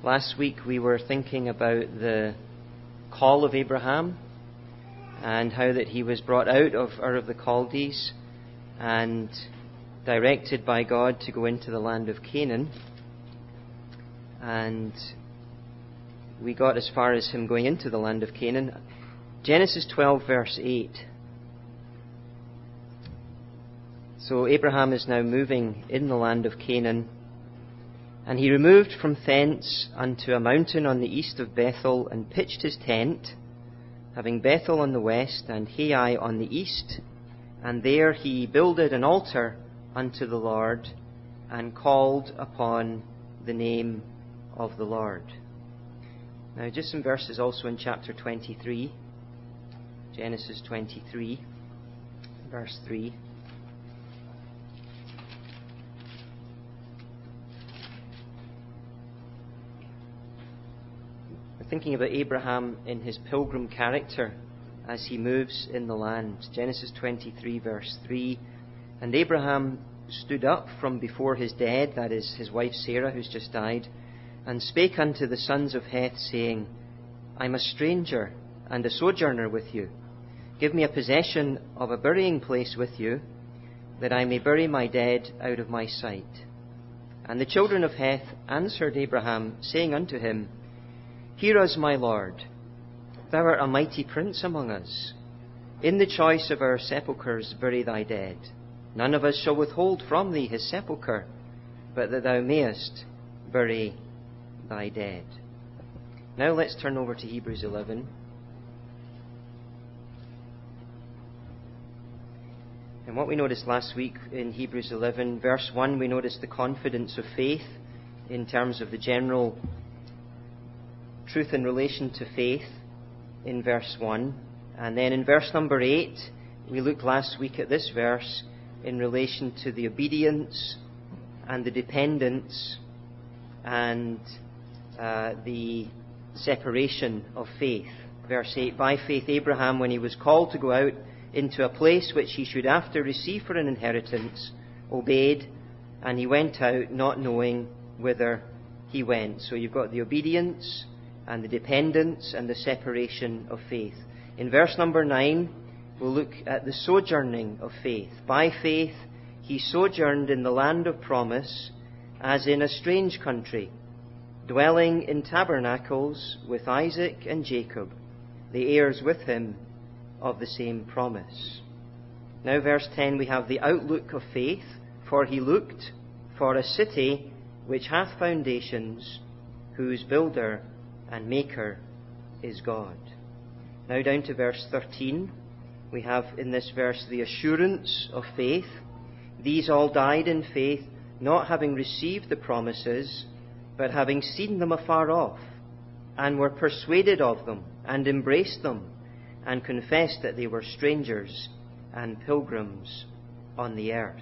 Last week we were thinking about the call of Abraham and how that he was brought out of Ur of the Chaldees and directed by God to go into the land of Canaan. And we got as far as him going into the land of Canaan. Genesis 12 verse 8. So Abraham is now moving in the land of Canaan. And he removed from thence unto a mountain on the east of Bethel, and pitched his tent, having Bethel on the west, and Hai on the east. And there he builded an altar unto the Lord, and called upon the name of the Lord. Now just some verses also in chapter 23, Genesis 23, verse 3. Thinking about Abraham in his pilgrim character as he moves in the land. Genesis 23 verse 3. And Abraham stood up from before his dead, that is his wife Sarah who's just died, and spake unto the sons of Heth, saying, I am a stranger and a sojourner with you. Give me a possession of a burying place with you, that I may bury my dead out of my sight. And the children of Heth answered Abraham, saying unto him, Hear us, my Lord, thou art a mighty prince among us. In the choice of our sepulchres bury thy dead. None of us shall withhold from thee his sepulchre, but that thou mayest bury thy dead. Now let's turn over to Hebrews 11. And what we noticed last week in Hebrews 11, verse 1, we noticed the confidence of faith in terms of the general truth in relation to faith in verse 1. And then in verse number 8, we looked last week at this verse in relation to the obedience and the dependence and the separation of faith. Verse 8, By faith Abraham, when he was called to go out into a place which he should after receive for an inheritance, obeyed, and he went out not knowing whither he went. So you've got the obedience and the dependence and the separation of faith. In verse number 9, we'll look at the sojourning of faith. By faith he sojourned in the land of promise, as in a strange country, dwelling in tabernacles with Isaac and Jacob, the heirs with him of the same promise. Now verse 10, we have the outlook of faith. For he looked for a city which hath foundations, whose builder and maker is God. Now down to verse 13, we have in this verse the assurance of faith. These all died in faith, not having received the promises, but having seen them afar off, and were persuaded of them, and embraced them, and confessed that they were strangers and pilgrims on the earth.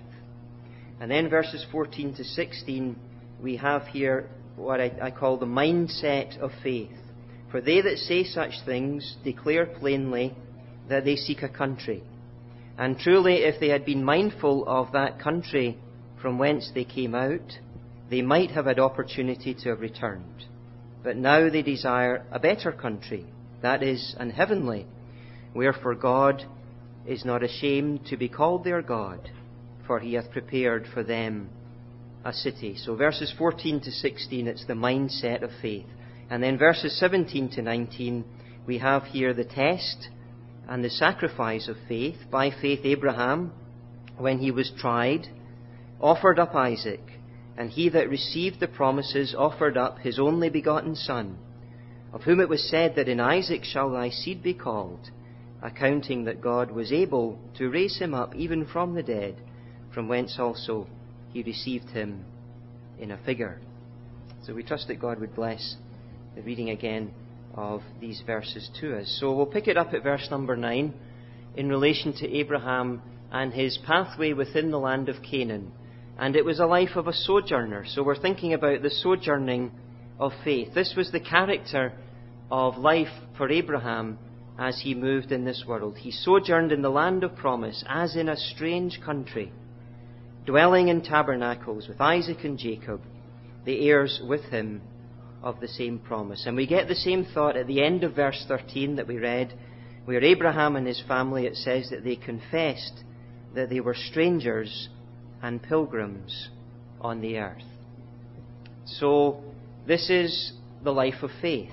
And then verses 14 to 16, we have here what I call the mindset of faith. For they that say such things declare plainly that they seek a country. And truly, if they had been mindful of that country from whence they came out, they might have had opportunity to have returned. But now they desire a better country, that is, an heavenly, wherefore God is not ashamed to be called their God, for he hath prepared for them a city. So verses 14 to 16, it's the mindset of faith. And then verses 17 to 19, we have here the test and the sacrifice of faith. By faith Abraham, when he was tried, offered up Isaac, and he that received the promises offered up his only begotten son, of whom it was said that in Isaac shall thy seed be called, accounting that God was able to raise him up even from the dead, from whence also he received him in a figure. So we trust that God would bless the reading again of these verses to us. So we'll pick it up at verse number 9 in relation to Abraham and his pathway within the land of Canaan. And it was a life of a sojourner. So we're thinking about the sojourning of faith. This was the character of life for Abraham as he moved in this world. He sojourned in the land of promise as in a strange country, dwelling in tabernacles with Isaac and Jacob, the heirs with him of the same promise. And we get the same thought at the end of verse 13 that we read, where Abraham and his family, it says that they confessed that they were strangers and pilgrims on the earth. So this is the life of faith.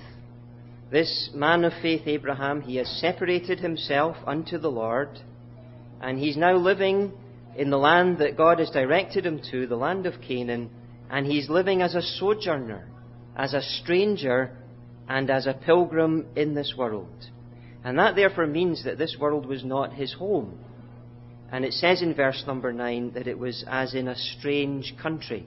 This man of faith, Abraham, he has separated himself unto the Lord, and he's now living in the land that God has directed him to, the land of Canaan, and he's living as a sojourner, as a stranger, and as a pilgrim in this world. And that therefore means that this world was not his home. And it says in verse number 9 that it was as in a strange country.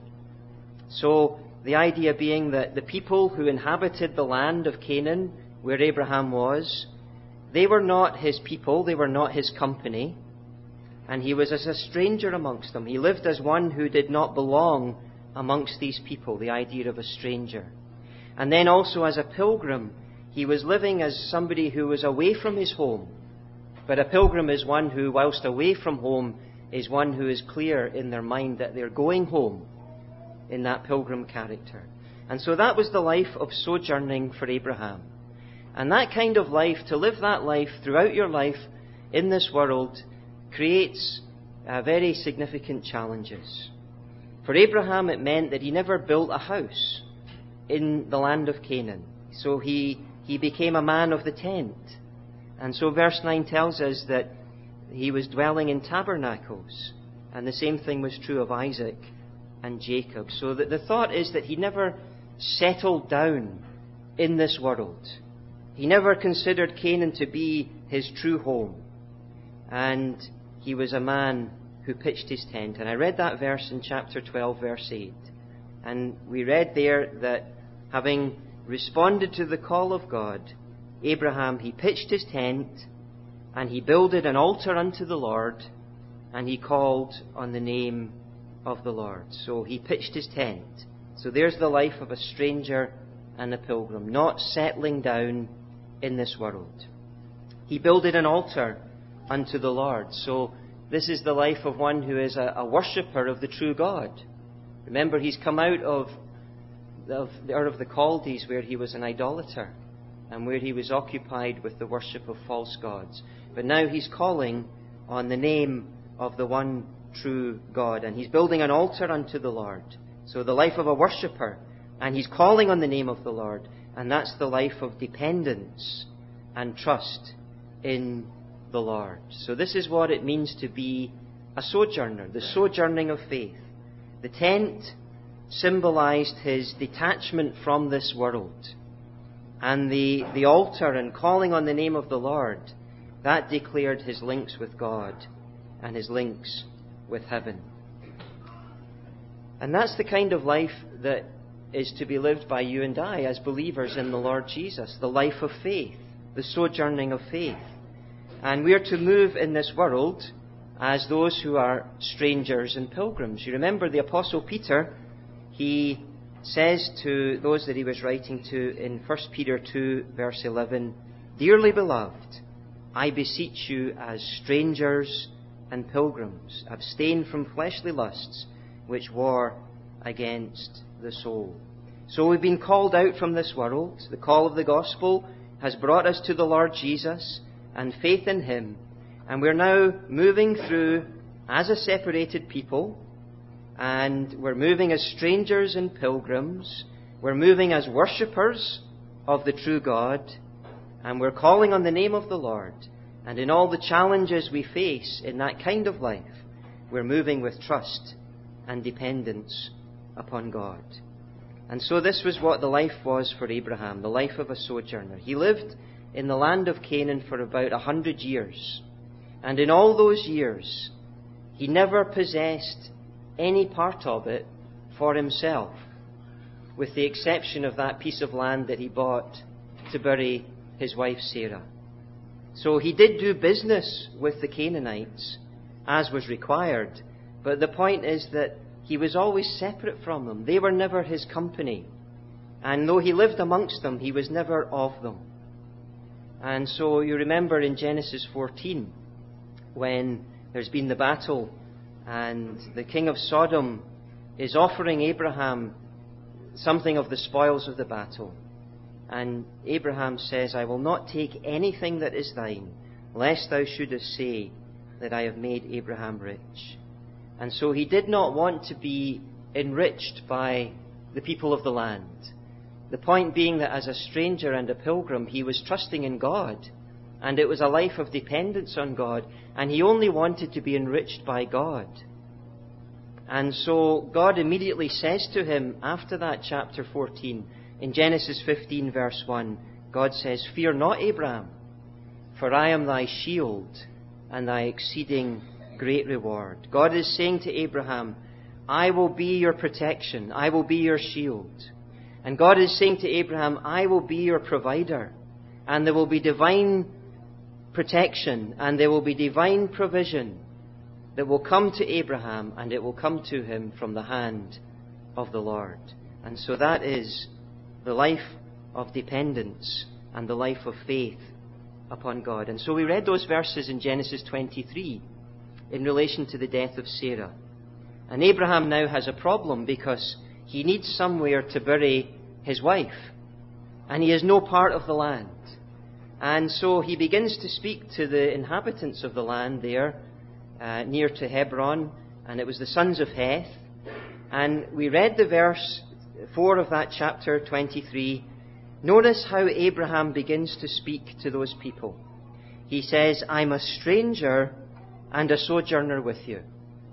So the idea being that the people who inhabited the land of Canaan, where Abraham was, they were not his people, they were not his company, and he was as a stranger amongst them. He lived as one who did not belong amongst these people, the idea of a stranger. And then also as a pilgrim, he was living as somebody who was away from his home. But a pilgrim is one who, whilst away from home, is one who is clear in their mind that they're going home in that pilgrim character. And so that was the life of sojourning for Abraham. And that kind of life, to live that life throughout your life in this world, creates very significant challenges. For Abraham, it meant that he never built a house in the land of Canaan. So he became a man of the tent. And so verse 9 tells us that he was dwelling in tabernacles. And the same thing was true of Isaac and Jacob. So that the thought is that he never settled down in this world. He never considered Canaan to be his true home. And he was a man who pitched his tent. And I read that verse in chapter 12, verse 8. And we read there that having responded to the call of God, Abraham, he pitched his tent, and he builded an altar unto the Lord, and he called on the name of the Lord. So he pitched his tent. So there's the life of a stranger and a pilgrim, not settling down in this world. He builded an altar unto the Lord. So this is the life of one who is a worshipper of the true God. Remember, he's come out of the Ur of the Chaldees, where he was an idolater and where he was occupied with the worship of false gods. But now he's calling on the name of the one true God, and he's building an altar unto the Lord. So the life of a worshipper, and he's calling on the name of the Lord, and that's the life of dependence and trust in the Lord. So this is what it means to be a sojourner, the sojourning of faith. The tent symbolized his detachment from this world. And the altar and calling on the name of the Lord, that declared his links with God and his links with heaven. And that's the kind of life that is to be lived by you and I as believers in the Lord Jesus, the life of faith, the sojourning of faith. And we are to move in this world as those who are strangers and pilgrims. You remember the Apostle Peter, he says to those that he was writing to in 1 Peter 2, verse 11, "Dearly beloved, I beseech you as strangers and pilgrims, abstain from fleshly lusts which war against the soul." So we've been called out from this world. The call of the gospel has brought us to the Lord Jesus and faith in him. And we're now moving through as a separated people, and we're moving as strangers and pilgrims. We're moving as worshippers of the true God, and we're calling on the name of the Lord. And in all the challenges we face in that kind of life, we're moving with trust and dependence upon God. And so this was what the life was for Abraham, the life of a sojourner. He lived in the land of Canaan for about 100 years. And in all those years, he never possessed any part of it for himself, with the exception of that piece of land that he bought to bury his wife Sarah. So he did do business with the Canaanites, as was required, but the point is that he was always separate from them. They were never his company. And though he lived amongst them, he was never of them. And so you remember in Genesis 14, when there's been the battle and the king of Sodom is offering Abraham something of the spoils of the battle. And Abraham says, I will not take anything that is thine, lest thou shouldest say that I have made Abraham rich. And so he did not want to be enriched by the people of the land. The point being that as a stranger and a pilgrim, he was trusting in God. And it was a life of dependence on God. And he only wanted to be enriched by God. And so God immediately says to him, after that, chapter 14, in Genesis 15, verse 1, God says, Fear not, Abraham, for I am thy shield and thy exceeding great reward. God is saying to Abraham, I will be your protection. I will be your shield. And God is saying to Abraham, I will be your provider. And there will be divine protection and there will be divine provision that will come to Abraham, and it will come to him from the hand of the Lord. And so that is the life of dependence and the life of faith upon God. And so we read those verses in Genesis 23 in relation to the death of Sarah. And Abraham now has a problem because he needs somewhere to bury his wife. And he has no part of the land. And so he begins to speak to the inhabitants of the land there, near to Hebron, and it was the sons of Heth. And we read the verse 4 of that chapter 23. Notice how Abraham begins to speak to those people. He says, I'm a stranger and a sojourner with you.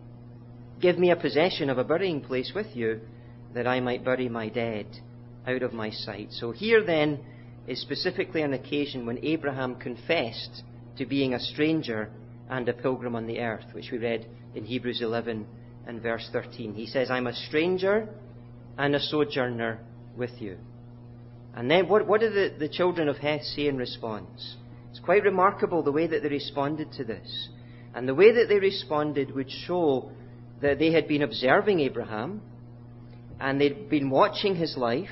Give me a possession of a burying place with you, that I might bury my dead out of my sight. So here then is specifically an occasion when Abraham confessed to being a stranger and a pilgrim on the earth, which we read in Hebrews 11 and verse 13. He says, I'm a stranger and a sojourner with you. And then what did the children of Heth say in response? It's quite remarkable the way that they responded to this. And the way that they responded would show that they had been observing Abraham, and they'd been watching his life,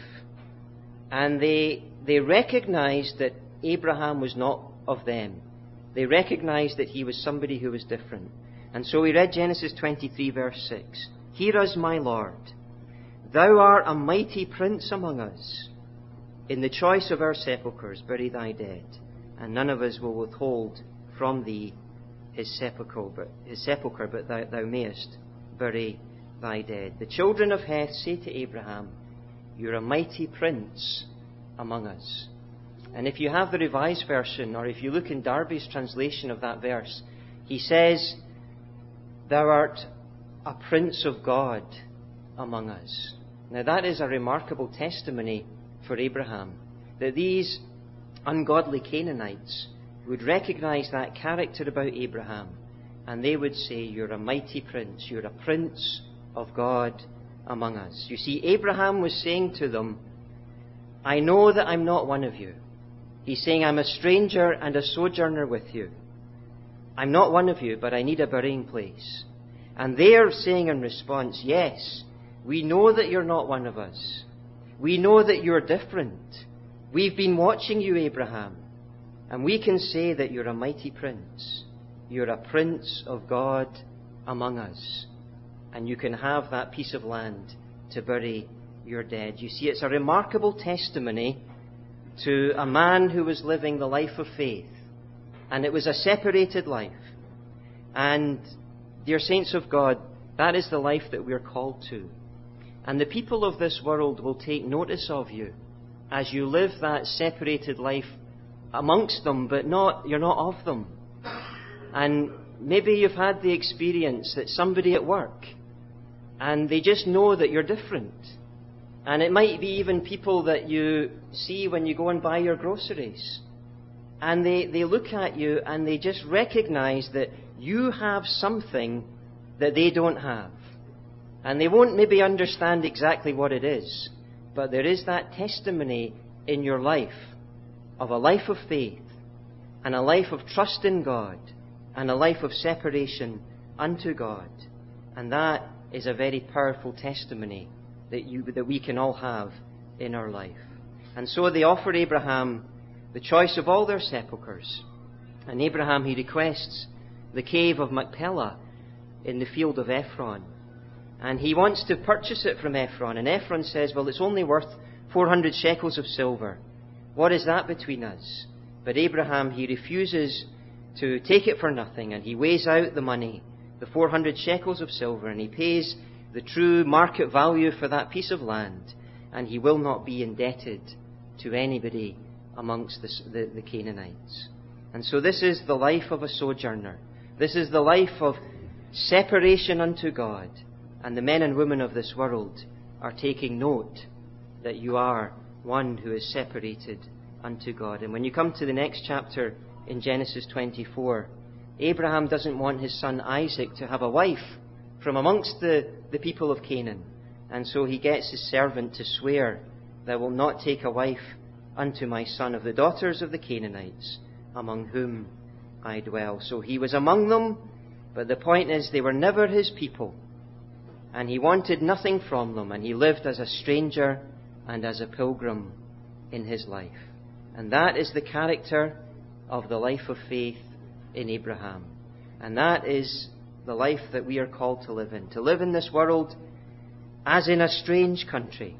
and they recognized that Abraham was not of them. They recognized that he was somebody who was different. And so we read Genesis 23, verse 6. Hear us, my Lord. Thou art a mighty prince among us. In the choice of our sepulchres, bury thy dead, and none of us will withhold from thee his sepulchre, but thou mayest bury thy dead. The children of Heth say to Abraham, You're a mighty prince among us. And if you have the Revised Version, or if you look in Darby's translation of that verse, he says, Thou art a prince of God among us. Now that is a remarkable testimony for Abraham, that these ungodly Canaanites would recognize that character about Abraham, and they would say, You're a mighty prince, you're a prince of God among us. You see, Abraham was saying to them, I know that I'm not one of you. He's saying, I'm a stranger and a sojourner with you. I'm not one of you, but I need a burying place. And they are saying in response, Yes, we know that you're not one of us. We know that you're different. We've been watching you, Abraham, and we can say that you're a mighty prince. You're a prince of God among us. And you can have that piece of land to bury your dead. You see, it's a remarkable testimony to a man who was living the life of faith. And it was a separated life. And, dear saints of God, that is the life that we're called to. And the people of this world will take notice of you as you live that separated life amongst them, but you're not of them. And maybe you've had the experience that somebody at work, and they just know that you're different. And it might be even people that you see when you go and buy your groceries. And they look at you and they just recognize that you have something that they don't have. And they won't maybe understand exactly what it is, but there is that testimony in your life of a life of faith and a life of trust in God and a life of separation unto God. And that is a very powerful testimony that we can all have in our life. And so they offer Abraham the choice of all their sepulchres. And Abraham, he requests the cave of Machpelah in the field of Ephron. And he wants to purchase it from Ephron. And Ephron says, well, it's only worth 400 shekels of silver. What is that between us? But Abraham, he refuses to take it for nothing. And he weighs out the money, the 400 shekels of silver, and he pays the true market value for that piece of land. And he will not be indebted to anybody amongst the Canaanites. And so this is the life of a sojourner. This is the life of separation unto God. And the men and women of this world are taking note that you are one who is separated unto God. And when you come to the next chapter in Genesis 24, Abraham doesn't want his son Isaac to have a wife from amongst the people of Canaan. And so he gets his servant to swear that I will not take a wife unto my son of the daughters of the Canaanites, among whom I dwell. So he was among them, but the point is they were never his people. And he wanted nothing from them, and he lived as a stranger and as a pilgrim in his life. And that is the character of the life of faith in Abraham. And that is the life that we are called to live in. To live in this world as in a strange country.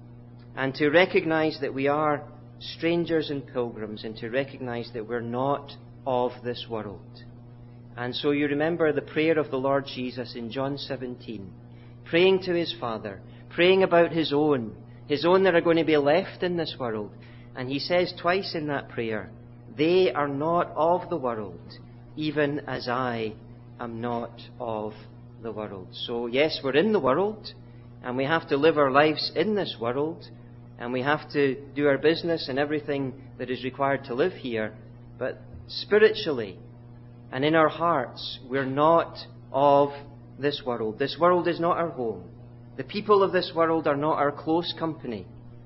And to recognize that we are strangers and pilgrims, and to recognize that we're not of this world. And so you remember the prayer of the Lord Jesus in John 17, praying to his Father, praying about his own that are going to be left in this world. And he says twice in that prayer, they are not of the world, even as I am not of the world. So yes, we're in the world, and we have to live our lives in this world, and we have to do our business and everything that is required to live here. But spiritually and in our hearts, we're not of this world. This world is not our home. The people of this world are not our close company,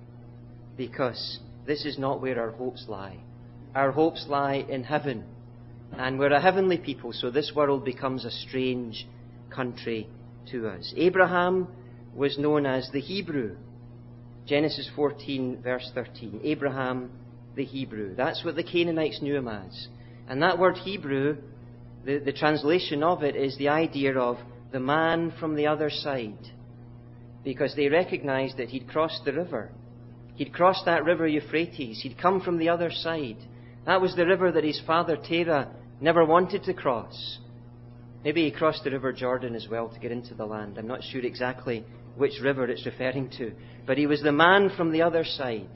because this is not where our hopes lie. Our hopes lie in heaven, and we're a heavenly people, so this world becomes a strange country to us. Abraham was known as the Hebrew. Genesis 14, verse 13. Abraham, the Hebrew. That's what the Canaanites knew him as. And that word Hebrew, the translation of it is the idea of the man from the other side. Because they recognized that he'd crossed the river. He'd crossed that river Euphrates. He'd come from the other side. That was the river that his father Terah never wanted to cross. Maybe he crossed the river Jordan as well to get into the land. I'm not sure exactly which river it's referring to. But he was the man from the other side.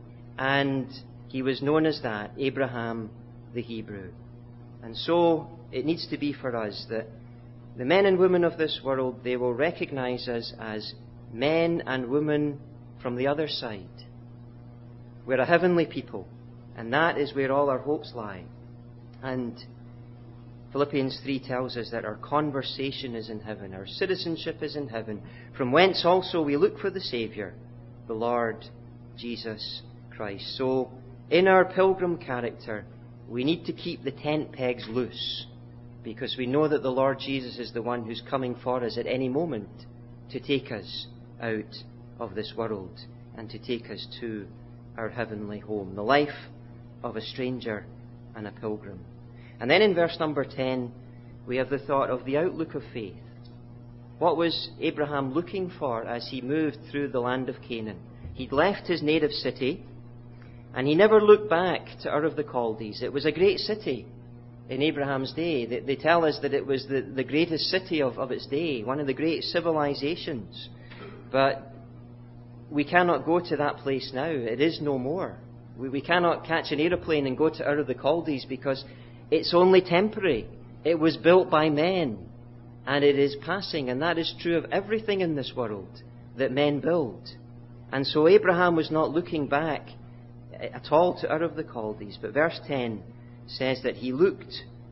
And he was known as that, Abraham the Hebrew. And so it needs to be for us that the men and women of this world, they will recognize us as men and women from the other side. We're a heavenly people, and that is where all our hopes lie. And Philippians 3 tells us that our conversation is in heaven, our citizenship is in heaven, from whence also we look for the Saviour, the Lord Jesus Christ. So, in our pilgrim character, we need to keep the tent pegs loose, because we know that the Lord Jesus is the one who's coming for us at any moment to take us out of this world and to take us to our heavenly home, the life of a stranger and a pilgrim. And then in verse number 10, we have the thought of the outlook of faith. What was Abraham looking for as he moved through the land of Canaan? He'd left his native city, and he never looked back to Ur of the Chaldees. It was a great city in Abraham's day. They tell us that it was the greatest city of its day, one of the great civilizations. But we cannot go to that place now. It is no more. We cannot catch an aeroplane and go to Ur of the Chaldees because it's only temporary. It was built by men, and it is passing. And that is true of everything in this world that men build. And so Abraham was not looking back at all to Ur of the Chaldees. But verse 10 says that he looked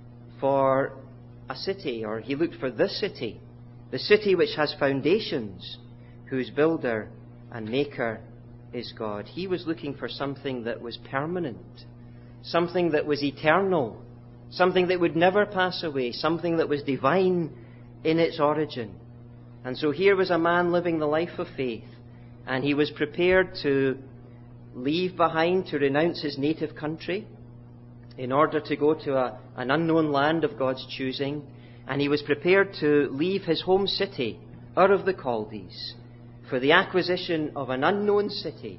for a city, or he looked for the city which has foundations, whose builder and maker is God. He was looking for something that was permanent, something that was eternal, something that would never pass away, something that was divine in its origin. And so here was a man living the life of faith, and he was prepared to leave behind, to renounce his native country in order to go to an unknown land of God's choosing. And he was prepared to leave his home city Ur of the Chaldees, for the acquisition of an unknown city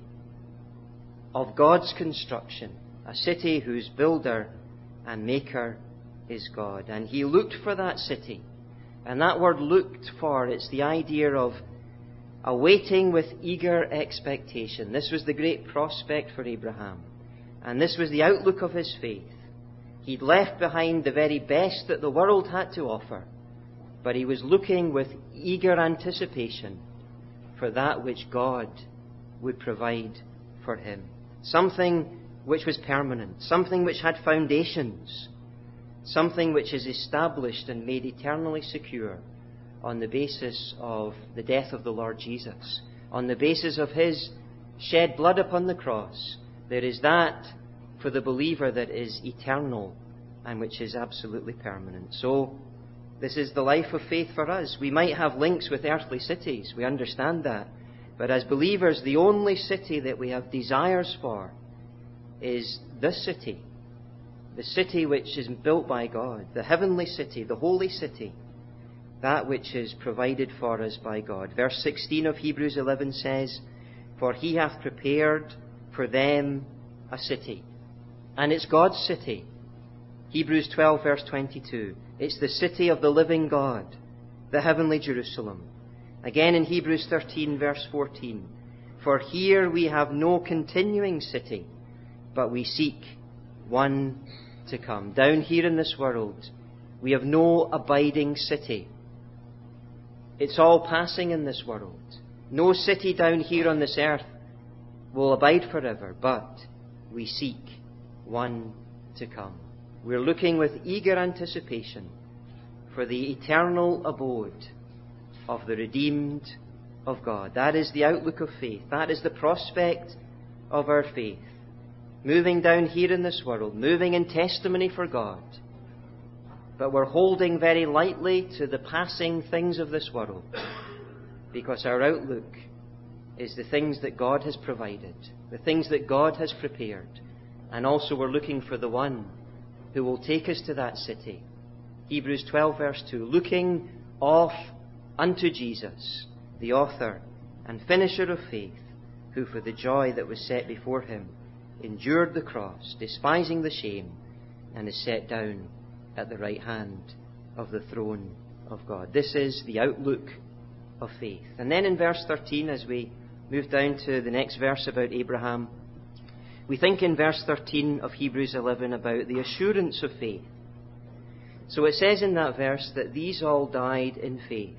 of God's construction, a city whose builder and maker is God. And he looked for that city. And that word looked for, it's the idea of awaiting with eager expectation. This was the great prospect for Abraham. And this was the outlook of his faith. He'd left behind the very best that the world had to offer, but he was looking with eager anticipation for that which God would provide for him. Something which was permanent, something which had foundations, something which is established and made eternally secure on the basis of the death of the Lord Jesus, on the basis of his shed blood upon the cross. There is that for the believer that is eternal and which is absolutely permanent. So, this is the life of faith for us. We might have links with earthly cities, we understand that. But as believers, the only city that we have desires for is this city. The city which is built by God, the heavenly city, the holy city, that which is provided for us by God. Verse 16 of Hebrews 11 says, "For he hath prepared for them a city." And it's God's city. Hebrews 12 verse 22. It's the city of the living God, the heavenly Jerusalem. Again in Hebrews 13 verse 14. "For here we have no continuing city, but we seek one to come." Down here in this world, we have no abiding city. It's all passing in this world. No city down here on this earth will abide forever, but we seek one to come. We're looking with eager anticipation for the eternal abode of the redeemed of God. That is the outlook of faith. That is the prospect of our faith. Moving down here in this world, moving in testimony for God. But we're holding very lightly to the passing things of this world, because our outlook is the things that God has provided, the things that God has prepared. And also we're looking for the one who will take us to that city. Hebrews 12 verse 2, "Looking off unto Jesus, the author and finisher of faith, who for the joy that was set before him endured the cross, despising the shame, and is set down at the right hand of the throne of God." This is the outlook of faith. And then in verse 13, as we move down to the next verse about Abraham, we think in verse 13 of Hebrews 11 about the assurance of faith. So it says in that verse that these all died in faith,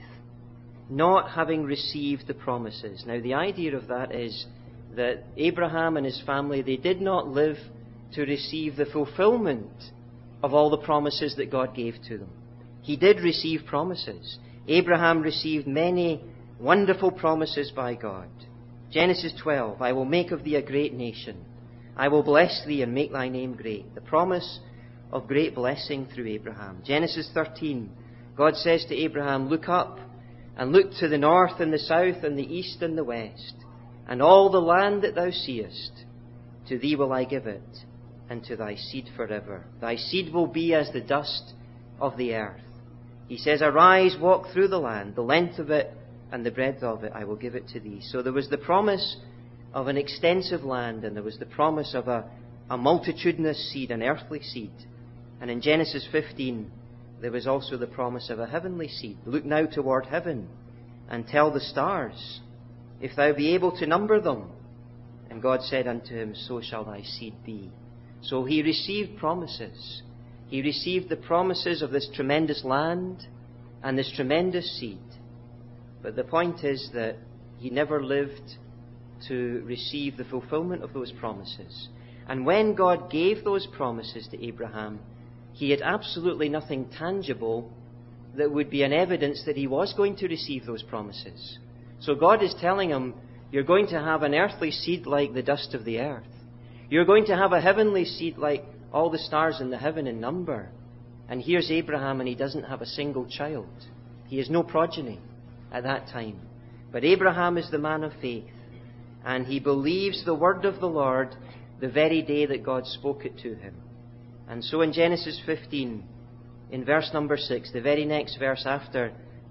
not having received the promises. Now the idea of that is that Abraham and his family, they did not live to receive the fulfillment of all the promises that God gave to them. He did receive promises. Abraham received many wonderful promises by God. Genesis 12, "I will make of thee a great nation. I will bless thee and make thy name great." The promise of great blessing through Abraham. Genesis 13, God says to Abraham, "Look up and look to the north and the south and the east and the west, and all the land that thou seest, to thee will I give it, and to thy seed forever. Thy seed will be as the dust of the earth." He says, "Arise, walk through the land, the length of it and the breadth of it, I will give it to thee." So there was the promise of an extensive land, and there was the promise of a multitudinous seed, an earthly seed. And in Genesis 15, there was also the promise of a heavenly seed. "Look now toward heaven, and tell the stars, if thou be able to number them." And God said unto him, "So shall thy seed be." So he received promises. He received the promises of this tremendous land and this tremendous seed. But the point is that he never lived to receive the fulfillment of those promises. And when God gave those promises to Abraham, he had absolutely nothing tangible that would be an evidence that he was going to receive those promises. So God is telling him, you're going to have an earthly seed like the dust of the earth. You're going to have a heavenly seed like all the stars in the heaven in number. And here's Abraham, and he doesn't have a single child. He has no progeny at that time. But Abraham is the man of faith, and he believes the word of the Lord the very day that God spoke it to him. And so in Genesis 15, in verse number 6, the very next verse after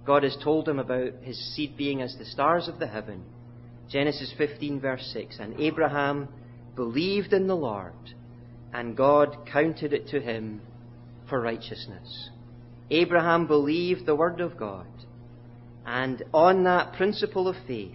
God has told him about his seed being as the stars of the heaven. Genesis 15 verse 6, and Abraham believed in the Lord, and God counted it to him for righteousness. Abraham believed the word of God, and on that principle of faith,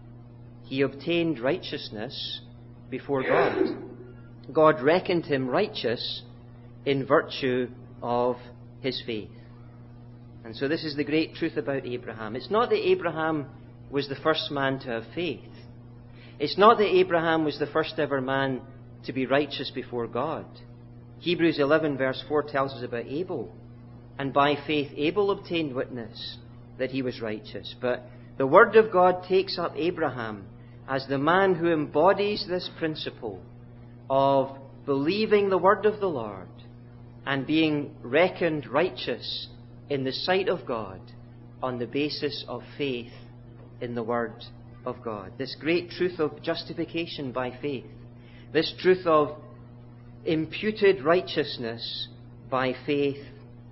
he obtained righteousness before God. God reckoned him righteous in virtue of his faith. And so this is the great truth about Abraham. It's not that Abraham was the first man to have faith. It's not that Abraham was the first ever man to be righteous before God. Hebrews 11 verse 4 tells us about Abel. And by faith Abel obtained witness that he was righteous. But the Word of God takes up Abraham as the man who embodies this principle of believing the Word of the Lord and being reckoned righteous in the sight of God on the basis of faith in the Word of God. This great truth of justification by faith. This truth of imputed righteousness by faith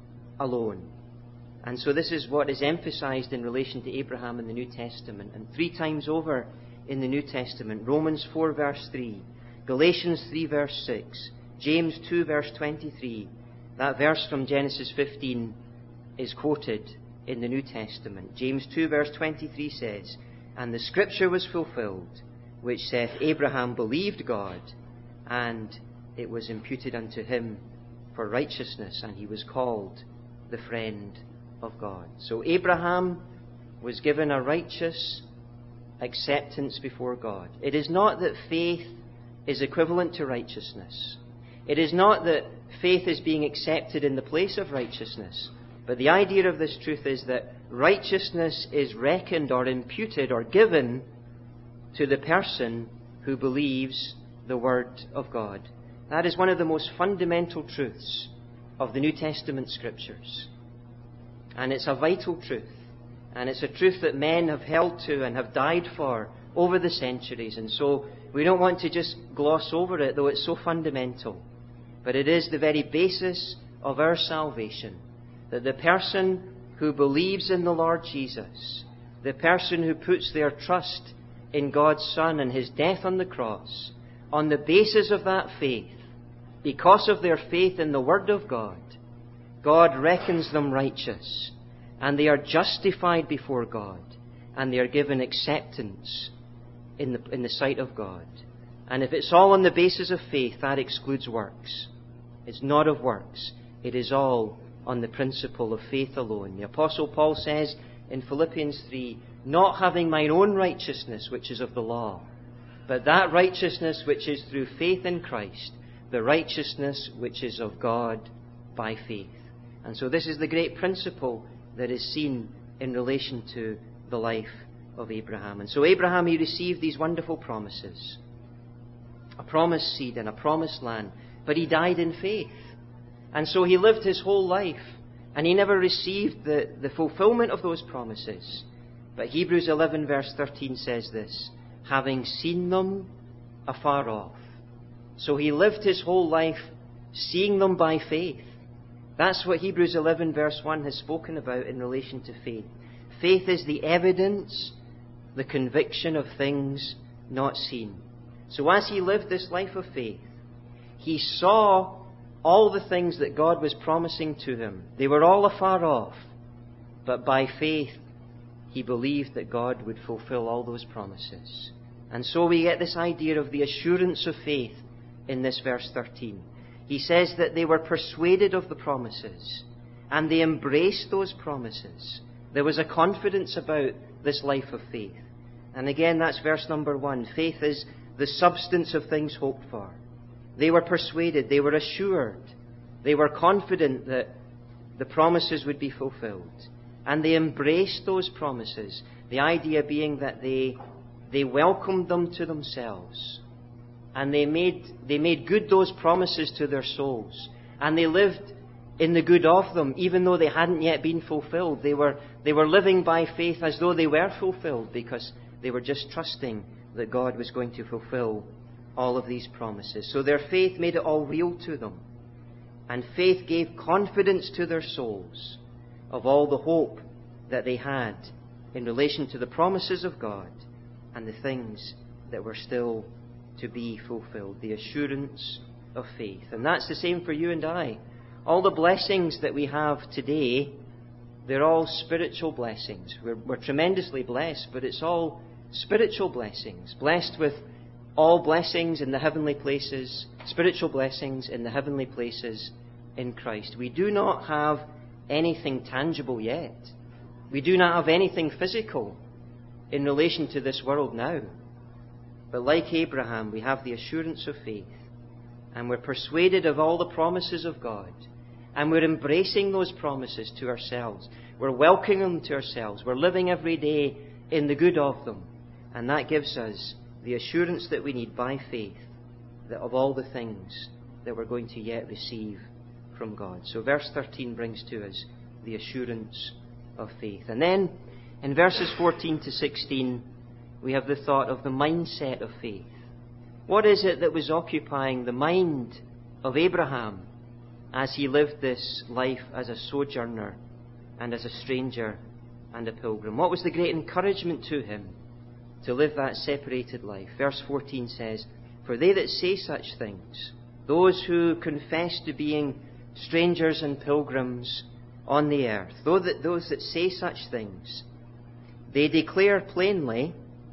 alone. And so this is what is emphasized in relation to Abraham in the New Testament. And 3 times over in the New Testament, Romans 4 verse 3, Galatians 3 verse 6, James 2 verse 23, that verse from Genesis 15 is quoted in the New Testament. James 2 verse 23 says, and the scripture was fulfilled, which saith, Abraham believed God, and it was imputed unto him for righteousness, and he was called the friend of God. So Abraham was given a righteous acceptance before God. It is not that faith is equivalent to righteousness. It is not that faith is being accepted in the place of righteousness. But the idea of this truth is that righteousness is reckoned or imputed or given to the person who believes the Word of God. That is one of the most fundamental truths of the New Testament Scriptures. And it's a vital truth. And it's a truth that men have held to and have died for over the centuries. And so we don't want to just gloss over it, though it's so fundamental. But it is the very basis of our salvation. That the person who believes in the Lord Jesus, the person who puts their trust in God's Son and his death on the cross, on the basis of that faith, because of their faith in the Word of God, God reckons them righteous, and they are justified before God, and they are given acceptance in the sight of God. And if it's all on the basis of faith, that excludes works. It's not of works. It is all on the principle of faith alone. The Apostle Paul says in Philippians 3, not having mine own righteousness, which is of the law, but that righteousness which is through faith in Christ, the righteousness which is of God by faith. And so this is the great principle that is seen in relation to the life of Abraham. And so Abraham, he received these wonderful promises. A promised seed and a promised land. But he died in faith. And so he lived his whole life, and he never received the fulfillment of those promises. But Hebrews 11 verse 13 says this, having seen them afar off. So he lived his whole life seeing them by faith. That's what Hebrews 11 verse 1 has spoken about in relation to faith. Faith is the evidence, the conviction of things not seen. So as he lived this life of faith, he saw all the things that God was promising to him. They were all afar off. But by faith, he believed that God would fulfill all those promises. And so we get this idea of the assurance of faith in this verse 13. He says that they were persuaded of the promises, and they embraced those promises. There was a confidence about this life of faith. And again, that's verse number 1. Faith is the substance of things hoped for. They were persuaded, they were assured, they were confident that the promises would be fulfilled. And they embraced those promises. The idea being that they welcomed them to themselves. And they made good those promises to their souls. And they lived in the good of them, even though they hadn't yet been fulfilled. They were living by faith as though they were fulfilled, because they were just trusting that God was going to fulfill all of these promises. So their faith made it all real to them. And faith gave confidence to their souls of all the hope that they had in relation to the promises of God and the things that were still to be fulfilled. The assurance of faith. And that's the same for you and I. All the blessings that we have today, they're all spiritual blessings. We're tremendously blessed, but it's all spiritual blessings. Blessed with all blessings in the heavenly places, spiritual blessings in the heavenly places in Christ. We do not have anything tangible yet. We do not have anything physical in relation to this world now. But like Abraham, we have the assurance of faith, and we're persuaded of all the promises of God, and we're embracing those promises to ourselves. We're welcoming them to ourselves. We're living every day in the good of them, and that gives us the assurance that we need by faith that of all the things that we're going to yet receive from God. So verse 13 brings to us the assurance of faith. And then in verses 14 to 16, we have the thought of the mindset of faith. What is it that was occupying the mind of Abraham as he lived this life as a sojourner and as a stranger and a pilgrim? What was the great encouragement to him to live that separated life? Verse 14 says, "For they that say such things, those who confess to being strangers and pilgrims on the earth, those that say such things, they declare plainly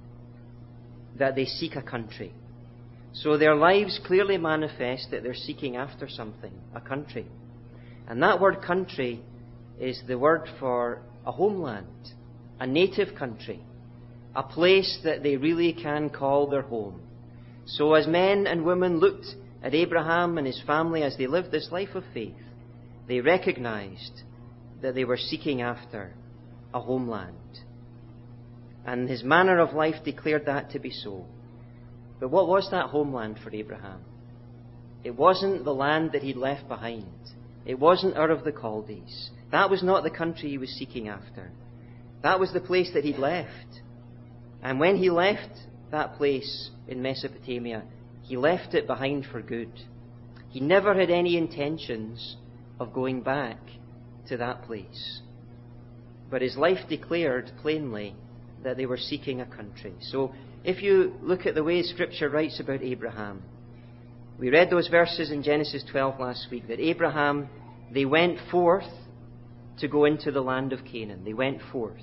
that they seek a country." So their lives clearly manifest that they're seeking after something, a country. And that word country is the word for a homeland, a native country, a place that they really can call their home. So as men and women looked at Abraham and his family as they lived this life of faith, they recognized that they were seeking after a homeland. And his manner of life declared that to be so. But what was that homeland for Abraham? It wasn't the land that he'd left behind. It wasn't Ur of the Chaldees. That was not the country he was seeking after. That was the place that he'd left. And when he left that place in Mesopotamia, he left it behind for good. He never had any intentions of going back to that place. But his life declared plainly that they were seeking a country. So if you look at the way Scripture writes about Abraham, we read those verses in Genesis 12 last week, that Abraham, they went forth to go into the land of Canaan. They went forth.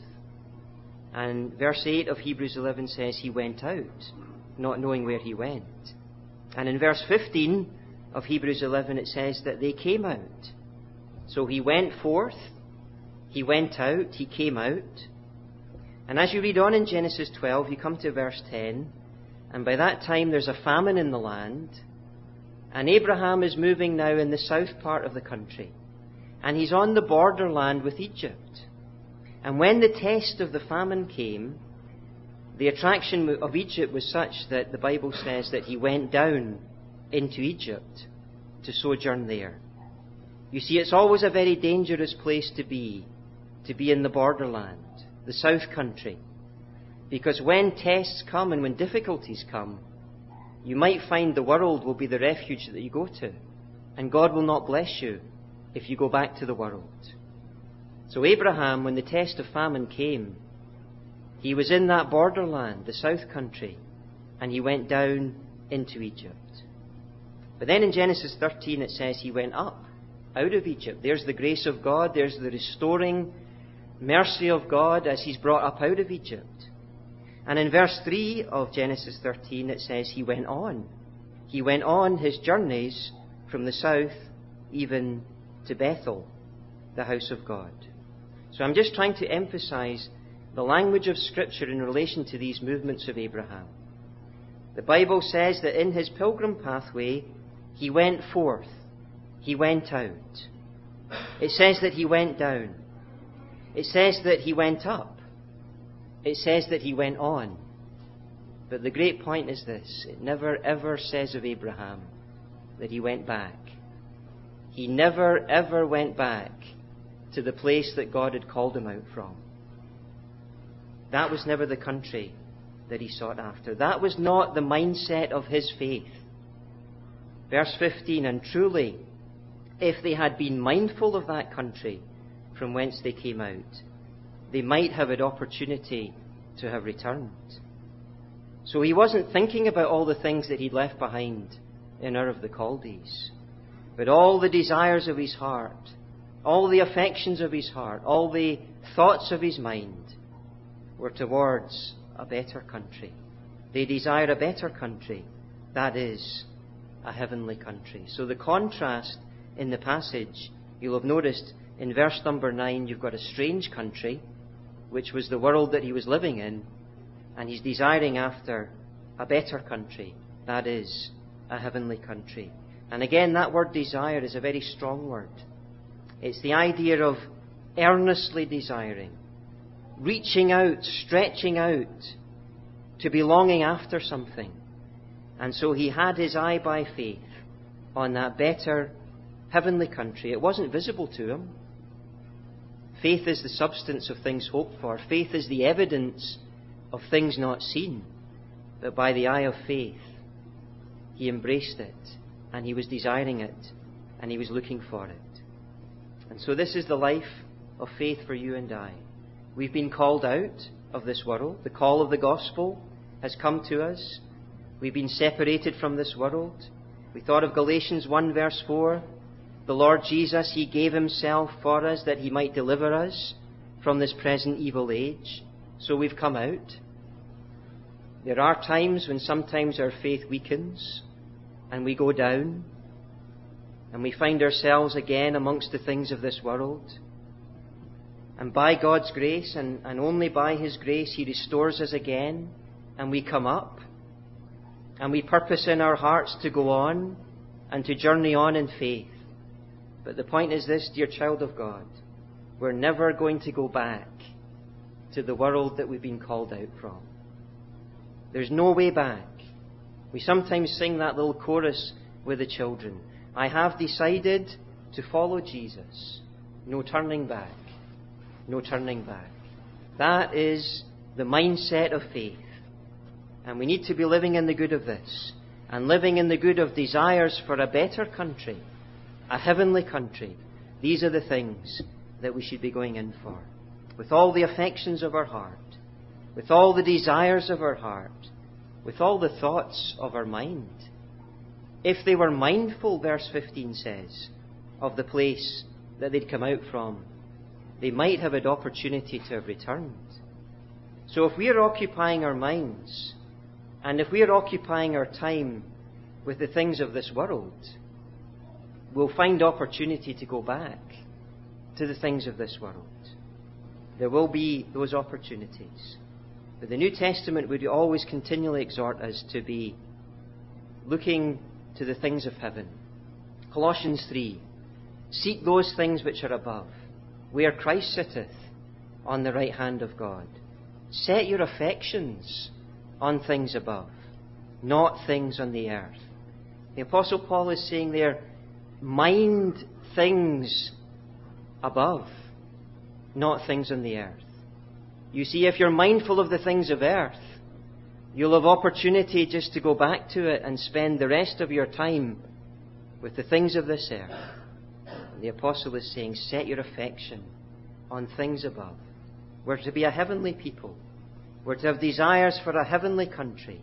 And verse 8 of Hebrews 11 says he went out, not knowing where he went. And in verse 15 of Hebrews 11 it says that they came out. So he went forth, he went out, he came out. And as you read on in Genesis 12, you come to verse 10, and by that time there's a famine in the land, and Abraham is moving now in the south part of the country, and he's on the borderland with Egypt. And when the test of the famine came, the attraction of Egypt was such that the Bible says that he went down into Egypt to sojourn there. You see, it's always a very dangerous place to be in the borderland, the south country. Because when tests come and when difficulties come, you might find the world will be the refuge that you go to. And God will not bless you if you go back to the world. So Abraham, when the test of famine came, he was in that borderland, the south country, and he went down into Egypt. But then in Genesis 13 it says he went up out of Egypt. There's the grace of God, there's the restoring mercy of God as he's brought up out of Egypt. And in verse 3 of Genesis 13 it says he went on. He went on his journeys from the south even to Bethel, the house of God. So I'm just trying to emphasize the language of Scripture in relation to these movements of Abraham. The Bible says that in his pilgrim pathway he went forth, he went out. It says that he went down. It says that he went up. It says that he went on. But the great point is this: it never ever says of Abraham that he went back. He never ever went back to the place that God had called him out from. That was never the country that he sought after. That was not the mindset of his faith. Verse 15, and truly, if they had been mindful of that country from whence they came out, they might have had opportunity to have returned. So he wasn't thinking about all the things that he'd left behind in Ur of the Chaldees, but all the desires of his heart, all the affections of his heart, all the thoughts of his mind were towards a better country. They desire a better country, that is, a heavenly country. So the contrast in the passage, you'll have noticed in verse number 9, you've got a strange country, which was the world that he was living in, and he's desiring after a better country, that is, a heavenly country. And again, that word desire is a very strong word. It's the idea of earnestly desiring, reaching out, stretching out, to be longing after something. And so he had his eye by faith on that better heavenly country. It wasn't visible to him. Faith is the substance of things hoped for. Faith is the evidence of things not seen. But by the eye of faith, he embraced it, and he was desiring it, and he was looking for it. And so this is the life of faith for you and I. We've been called out of this world. The call of the gospel has come to us. We've been separated from this world. We thought of Galatians 1 verse 4. The Lord Jesus, he gave himself for us that he might deliver us from this present evil age. So we've come out. There are times when sometimes our faith weakens and we go down and we find ourselves again amongst the things of this world. And by God's grace and only by his grace, he restores us again and we come up. And we purpose in our hearts to go on and to journey on in faith. But the point is this, dear child of God, we're never going to go back to the world that we've been called out from. There's no way back. We sometimes sing that little chorus with the children. I have decided to follow Jesus. No turning back. No turning back. That is the mindset of faith. And we need to be living in the good of this, and living in the good of desires for a better country, a heavenly country. These are the things that we should be going in for. With all the affections of our heart, with all the desires of our heart, with all the thoughts of our mind. If they were mindful, verse 15 says, of the place that they'd come out from, they might have had opportunity to have returned. So if we are occupying our minds, and if we are occupying our time with the things of this world, we'll find opportunity to go back to the things of this world. There will be those opportunities. But the New Testament would always continually exhort us to be looking to the things of heaven. Colossians 3, seek those things which are above, where Christ sitteth on the right hand of God. Set your affections on things above, not things on the earth. The Apostle Paul is saying there, mind things above, not things on the earth. You see, if you're mindful of the things of earth, you'll have opportunity just to go back to it and spend the rest of your time with the things of this earth. And the Apostle is saying, set your affection on things above. We're to be a heavenly people. We're to have desires for a heavenly country.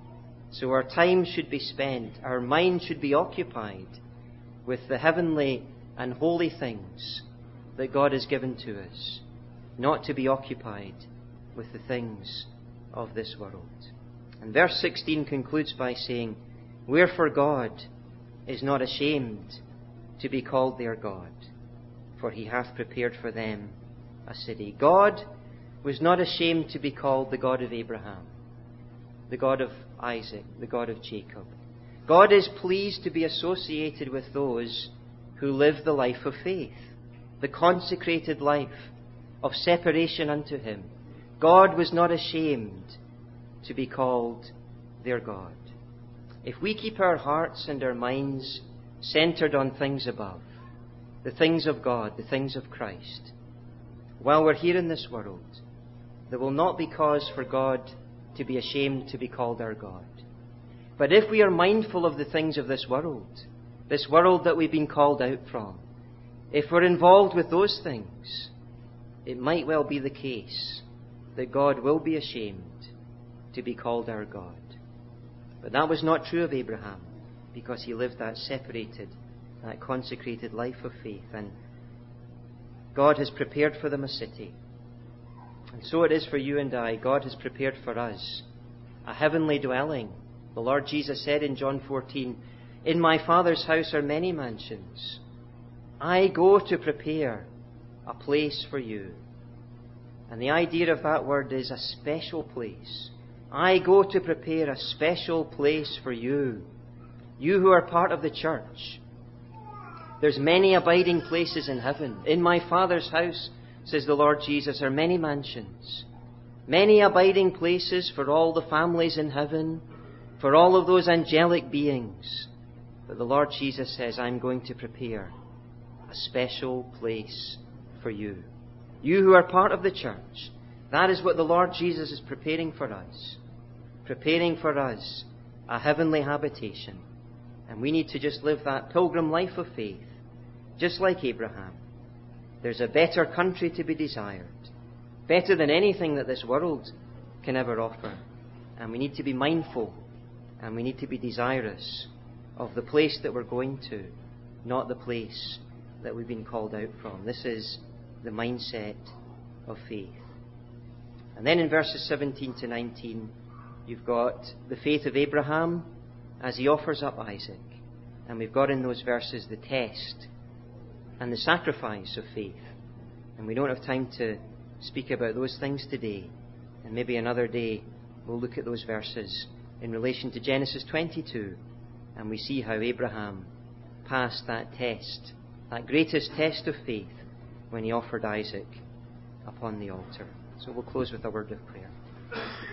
So our time should be spent, our mind should be occupied with the heavenly and holy things that God has given to us, not to be occupied with the things of this world. And verse 16 concludes by saying, wherefore God is not ashamed to be called their God, for he hath prepared for them a city. God was not ashamed to be called the God of Abraham, the God of Isaac, the God of Jacob. God is pleased to be associated with those who live the life of faith, the consecrated life of separation unto him. God was not ashamed to be called their God. If we keep our hearts and our minds centered on things above, the things of God, the things of Christ, while we're here in this world, there will not be cause for God to be ashamed to be called our God. But if we are mindful of the things of this world that we've been called out from, if we're involved with those things, it might well be the case that God will be ashamed to be called our God. But that was not true of Abraham, because he lived that separated, that consecrated life of faith. And God has prepared for them a city. And so it is for you and I. God has prepared for us a heavenly dwelling. The Lord Jesus said in John 14, "In my Father's house are many mansions. I go to prepare a place for you." And the idea of that word is a special place. I go to prepare a special place for you. You who are part of the church. There's many abiding places in heaven. In my Father's house, says the Lord Jesus, are many mansions. Many abiding places for all the families in heaven, for all of those angelic beings. But the Lord Jesus says, I'm going to prepare a special place for you. You who are part of the church, that is what the Lord Jesus is preparing for us. Preparing for us a heavenly habitation. And we need to just live that pilgrim life of faith, just like Abraham. There's a better country to be desired, better than anything that this world can ever offer. And we need to be mindful, and we need to be desirous of the place that we're going to, not the place that we've been called out from. This is the mindset of faith. And then in verses 17 to 19, you've got the faith of Abraham as he offers up Isaac. And we've got in those verses the test and the sacrifice of faith. And we don't have time to speak about those things today. And maybe another day we'll look at those verses in relation to Genesis 22. And we see how Abraham passed that test, that greatest test of faith, when he offered Isaac upon the altar. So we'll close with a word of prayer.